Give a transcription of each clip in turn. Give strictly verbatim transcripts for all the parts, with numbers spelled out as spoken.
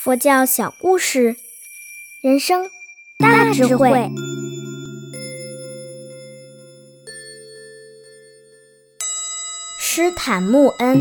佛教小故事，人生大智慧。施坦穆恩。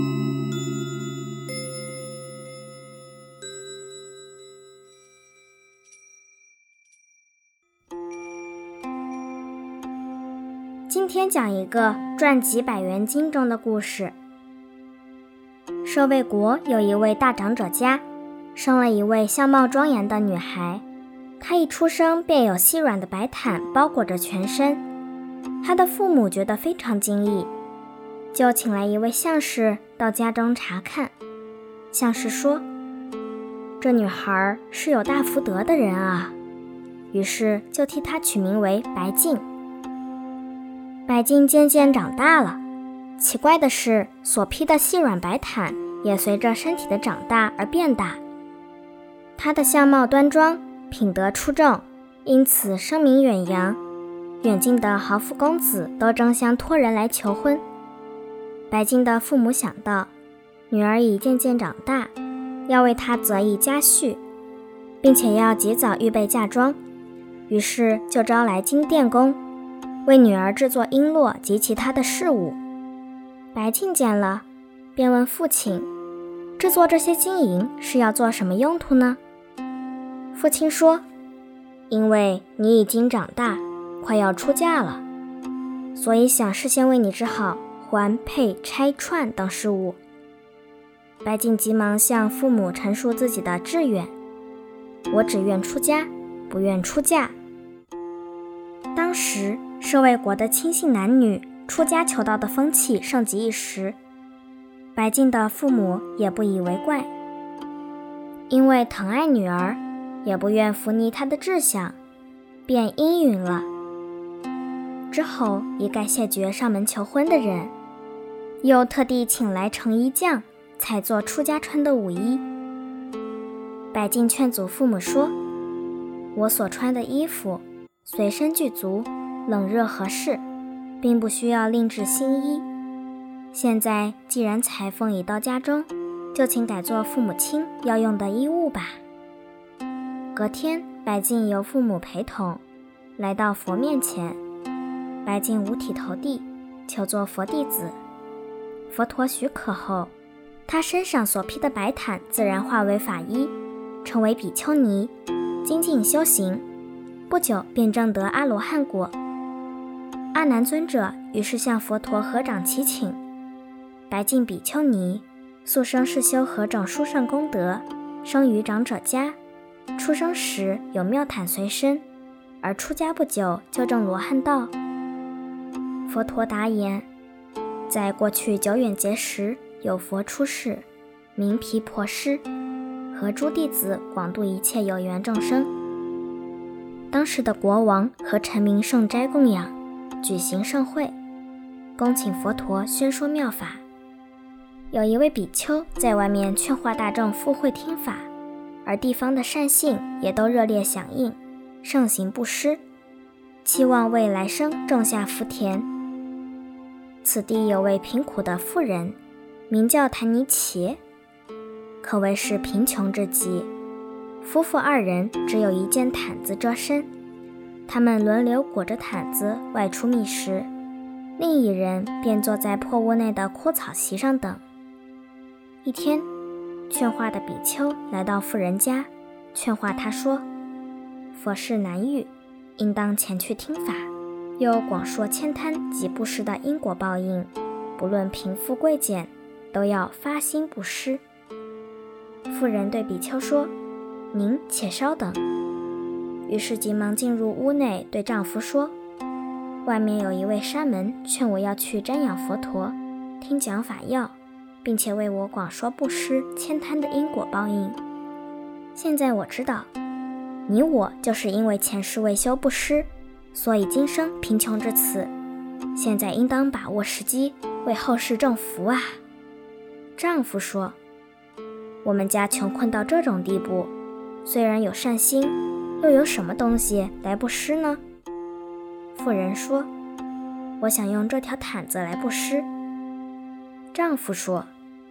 今天讲一个赚几百元经中的故事。舍卫国有一位大长者家，生了一位相貌庄严的女孩，她一出生便有细软的白毯包裹着全身。她的父母觉得非常惊异，就请来一位相士到家中查看。相士说，这女孩是有大福德的人啊，于是就替她取名为白净。白净渐渐长大了，奇怪的是，所披的细软白毯也随着身体的长大而变大。她的相貌端庄，品德出众，因此声名远扬，远近的豪富公子都争相托人来求婚。白净的父母想到女儿已渐渐长大，要为她择一佳婿，并且要及早预备嫁妆，于是就招来金电工，为女儿制作璎珞及其他的饰物。白净见了，便问父亲，制作这些金银是要做什么用途呢？父亲说，因为你已经长大，快要出嫁了，所以想事先为你制好环、佩、钗、串等饰物。白净急忙向父母陈述自己的志愿，我只愿出家，不愿出嫁。当时舍卫国的亲信男女出家求道的风气盛极一时，白净的父母也不以为怪，因为疼爱女儿，也不愿拂逆她的志向，便应允了。之后一概谢绝上门求婚的人，又特地请来成衣匠裁做出家穿的舞衣。白净劝阻父母说，我所穿的衣服随身具足，冷热合适，并不需要另制新衣。现在既然裁缝已到家中，就请改做父母亲要用的衣物吧。隔天，白净由父母陪同来到佛面前，白净五体投地，求做佛弟子。佛陀许可后，他身上所披的白毯自然化为法衣，成为比丘尼，精进修行，不久便证得阿罗汉果。阿难尊者于是向佛陀合掌祈请，白净比丘尼素生是修何种殊胜功德，生于长者家，出生时有妙毯随身，而出家不久就证罗汉道。佛陀答言，在过去久远劫时，有佛出世，名毗婆尸，和诸弟子广度一切有缘众生。当时的国王和臣民盛斋供养，举行盛会，恭请佛陀宣说妙法。有一位比丘在外面劝化大众赴会听法，而地方的善信也都热烈响应，盛行布施，期望为来生种下福田。此地有位贫苦的妇人，名叫檀尼奇，可谓是贫穷至极。夫妇二人只有一件毯子遮身，他们轮流裹着毯子外出觅食，另一人便坐在破屋内的枯草席上等。一天，劝化的比丘来到妇人家，劝化她说，佛事难遇，应当前去听法，又广说悭贪及布施的因果报应，不论贫富贵贱，都要发心布施。妇人对比丘说，您且稍等。于是急忙进入屋内，对丈夫说，外面有一位沙门劝我要去瞻仰佛陀，听讲法要，并且为我广说布施悭贪的因果报应。现在我知道，你我就是因为前世未修布施，所以今生贫穷至此，现在应当把握时机，为后世种福啊。丈夫说，我们家穷困到这种地步，虽然有善心，又有什么东西来布施呢？妇人说，我想用这条毯子来布施。丈夫说，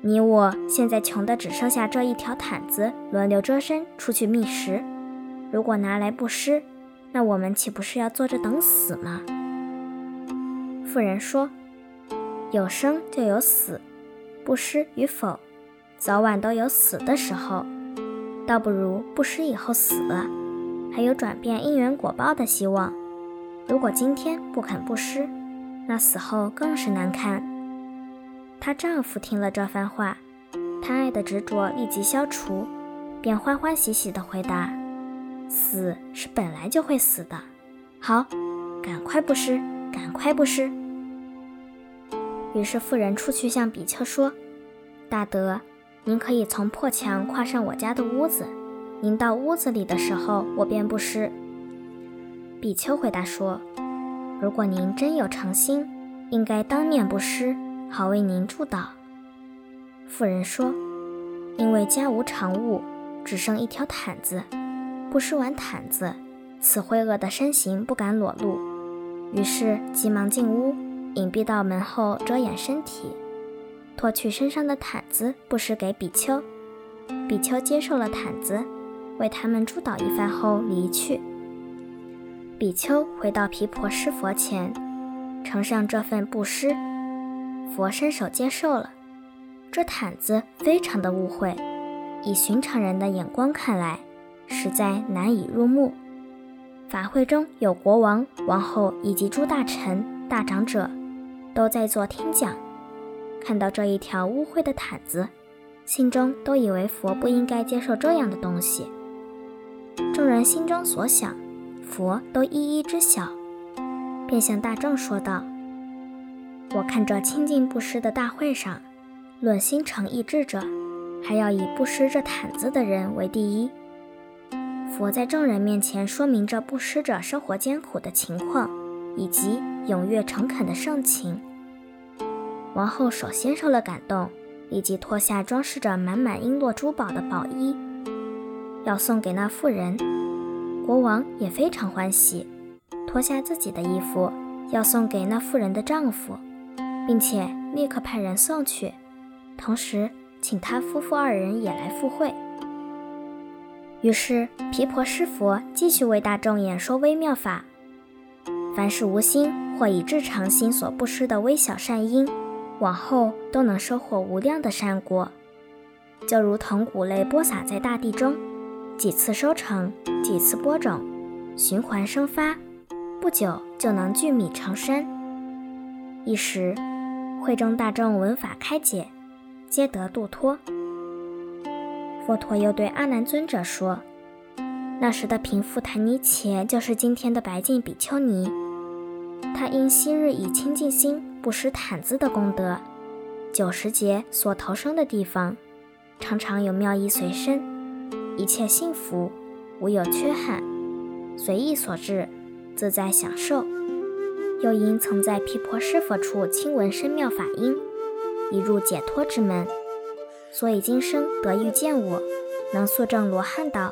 你我现在穷的只剩下这一条毯子，轮流遮身出去觅食。如果拿来布施，那我们岂不是要坐着等死吗？妇人说，有生就有死，布施与否，早晚都有死的时候，倒不如布施以后死了，还有转变因缘果报的希望。如果今天不肯布施，那死后更是难看。她丈夫听了这番话，贪爱的执着立即消除，便欢欢喜喜地回答，死是本来就会死的，好，赶快布施，赶快布施。于是妇人出去向比丘说，大德，您可以从破墙跨上我家的屋子，您到屋子里的时候，我便布施。比丘回答说，如果您真有诚心，应该当面布施，好为您助导。妇人说，因为家无常物，只剩一条毯子，布施完毯子，此秽恶的身形不敢裸露，于是急忙进屋，隐蔽到门后遮掩身体，脱去身上的毯子布施给比丘。比丘接受了毯子，为他们助导一番后离去。比丘回到毗婆尸佛前，呈上这份布施，佛伸手接受了。这毯子非常的污秽，以寻常人的眼光看来，实在难以入目。法会中有国王、王后以及诸大臣、大长者，都在做听讲。看到这一条污秽的毯子，心中都以为佛不应该接受这样的东西。众人心中所想，佛都一一知晓，便向大众说道，我看这清净布施的大会上，论心诚意志者，还要以布施这毯子的人为第一。佛在众人面前说明这布施者生活艰苦的情况，以及踊跃诚恳的盛情。王后首先受了感动，立即脱下装饰着满满璎珞珠宝的宝衣，要送给那妇人。国王也非常欢喜，脱下自己的衣服，要送给那妇人的丈夫，并且立刻派人送去，同时请他夫妇二人也来赴会。于是毗婆尸佛继续为大众演说微妙法，凡是无心或以至诚心所布施的微小善因，往后都能收获无量的善果，就如同谷类播撒在大地中，几次收成，几次播种，循环生发，不久就能聚米成山。一时会中大众闻法开解，皆得度脱。佛陀又对阿难尊者说，那时的贫妇檀尼切就是今天的白净比丘尼，她因昔日以清净心布施毯子的功德，九十劫所投生的地方，常常有妙衣随身，一切幸福，无有缺憾，随意所致，自在享受。又因曾在毗婆尸佛处亲闻深妙法音，已入解脱之门，所以今生得遇见我，能速证罗汉道。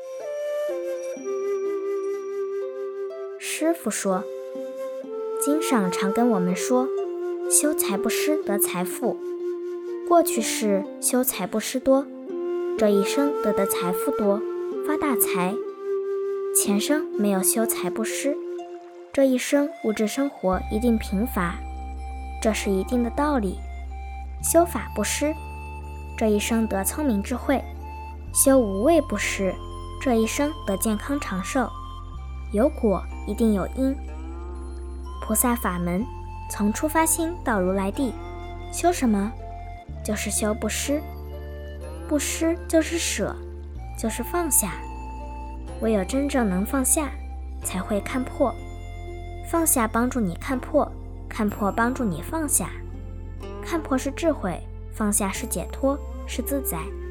师父说，经上常跟我们说，修财布施得财富，过去世修财布施多，这一生得的财富多，发大财；前生没有修财布施，这一生物质生活一定贫乏，这是一定的道理。修法布施，这一生得聪明智慧；修无畏布施，这一生得健康长寿。有果一定有因。菩萨法门从出发心到如来地，修什么？就是修布施。布施就是舍，就是放下。唯有真正能放下，才会看破。放下帮助你看破，看破帮助你放下。看破是智慧，放下是解脱，是自在，